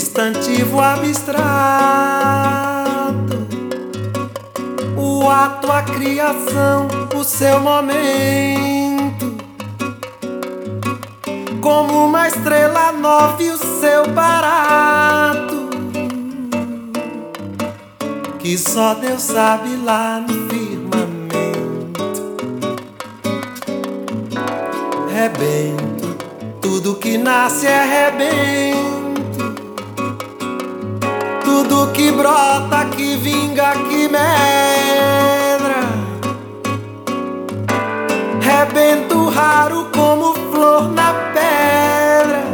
substantivo abstrato, o ato, a criação, o seu momento, como uma estrela nova e o seu barato, que só Deus sabe lá no firmamento. Rebento, tudo que nasce é rebento, tudo que brota, que vinga, que medra. Rebento raro como flor na pedra,